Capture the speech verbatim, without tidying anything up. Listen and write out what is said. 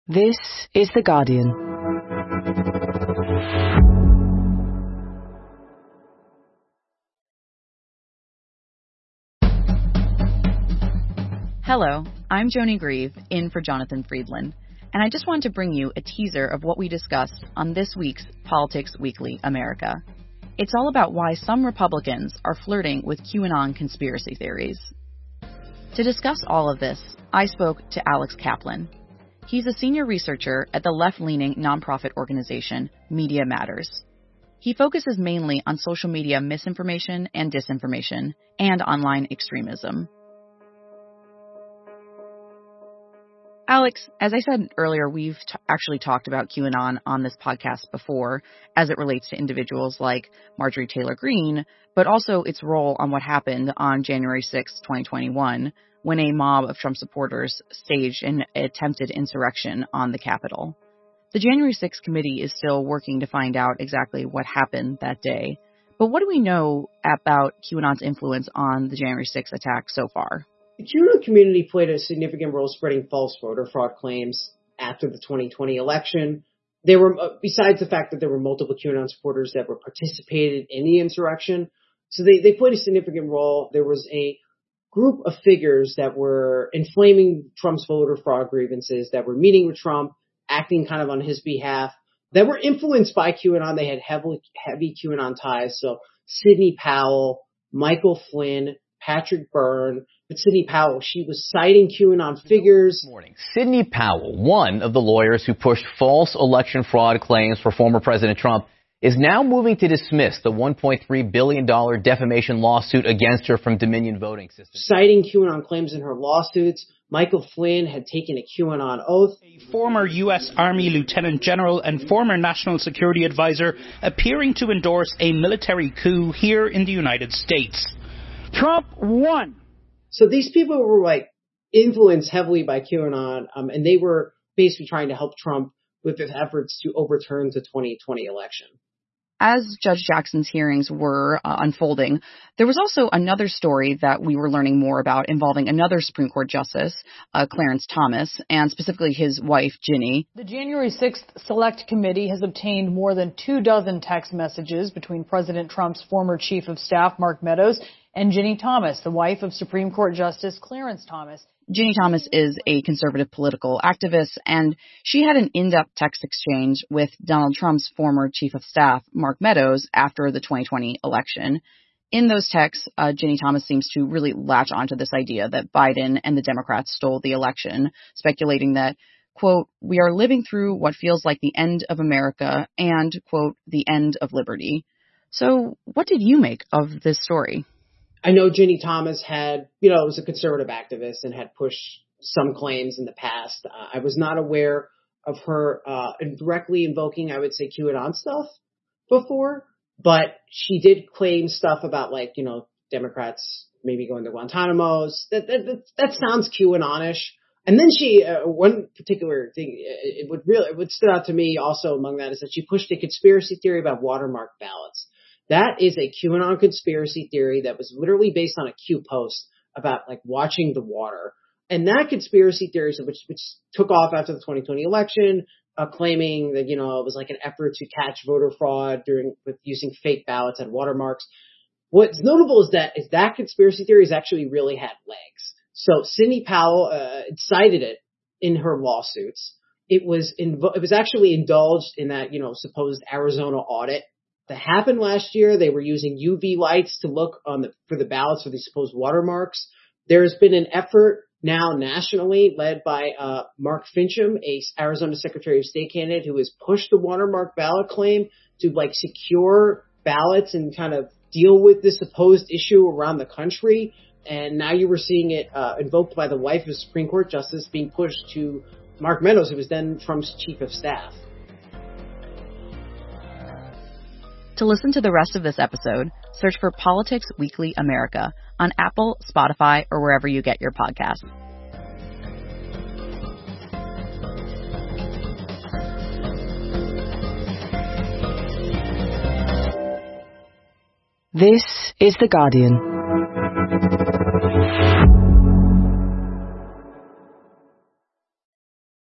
This is The Guardian. Hello, I'm Joni Grieve, in for Jonathan Friedland, and I just wanted to bring you a teaser of what we discussed on this week's Politics Weekly America. It's all about why some Republicans are flirting with QAnon conspiracy theories. To discuss all of this, I spoke to Alex Kaplan. He's a senior researcher at the left-leaning nonprofit organization Media Matters. He focuses mainly on social media misinformation and disinformation and online extremism. Alex, as I said earlier, we've t- actually talked about QAnon on this podcast before as it relates to individuals like Marjorie Taylor Greene, but also its role on what happened on January sixth, twenty twenty-one, when a mob of Trump supporters staged an attempted insurrection on the Capitol. The January sixth committee is still working to find out exactly what happened that day. But what do we know about QAnon's influence on the January sixth attack so far? The QAnon community played a significant role spreading false voter fraud claims after the twenty twenty election. There were, uh, besides the fact that there were multiple QAnon supporters that were participated in the insurrection, so they, they played a significant role. There was a group of figures that were inflaming Trump's voter fraud grievances, that were meeting with Trump, acting kind of on his behalf, that were influenced by QAnon. They had heavily, heavy QAnon ties. So Sidney Powell, Michael Flynn, Patrick Byrne. But Sidney Powell, she was citing QAnon figures. Morning. Sidney Powell, one of the lawyers who pushed false election fraud claims for former President Trump, is now moving to dismiss the one point three billion dollars defamation lawsuit against her from Dominion Voting Systems. Citing QAnon claims in her lawsuits, Michael Flynn had taken a QAnon oath. A former U S Army Lieutenant General and former National Security Advisor appearing to endorse a military coup here in the United States. Trump won. So these people were like influenced heavily by QAnon, um, and they were basically trying to help Trump with his efforts to overturn the twenty twenty election. As Judge Jackson's hearings were uh, unfolding, there was also another story that we were learning more about involving another Supreme Court justice, uh, Clarence Thomas, and specifically his wife, Ginny. The January sixth Select Committee has obtained more than two dozen text messages between President Trump's former chief of staff, Mark Meadows, and Ginny Thomas, the wife of Supreme Court Justice Clarence Thomas. Ginny Thomas is a conservative political activist, and she had an in-depth text exchange with Donald Trump's former chief of staff, Mark Meadows, after the twenty twenty election. In those texts, uh, Ginny Thomas seems to really latch onto this idea that Biden and the Democrats stole the election, speculating that, quote, "we are living through what feels like the end of America and, quote, the end of liberty." So what did you make of this story? I know Ginny Thomas had, you know, was a conservative activist and had pushed some claims in the past. Uh, I was not aware of her uh, directly invoking, I would say, QAnon stuff before, but she did claim stuff about, like, you know, Democrats maybe going to Guantanamo's. That that that, that sounds QAnonish. And then she, uh, one particular thing, it would really, it would stood out to me also among that is that she pushed a conspiracy theory about watermark ballots. That is a QAnon conspiracy theory that was literally based on a Q post about, like, watching the water. And that conspiracy theory, which, which took off after the twenty twenty election, uh, claiming that, you know, it was like an effort to catch voter fraud during with using fake ballots and watermarks. What's notable is that is that conspiracy theory has actually really had legs. So Sidney Powell uh, cited it in her lawsuits. It was invo- it was actually indulged in that, you know, supposed Arizona audit that happened last year. They were using U V lights to look on the, for the ballots for these supposed watermarks. There's been an effort now nationally led by uh, Mark Fincham, a Arizona Secretary of State candidate who has pushed the watermark ballot claim to, like, secure ballots and kind of deal with this supposed issue around the country. And now you were seeing it uh, invoked by the wife of a Supreme Court justice being pushed to Mark Meadows, who was then Trump's chief of staff. To listen to the rest of this episode, search for Politics Weekly America on Apple, Spotify, or wherever you get your podcasts. This is The Guardian.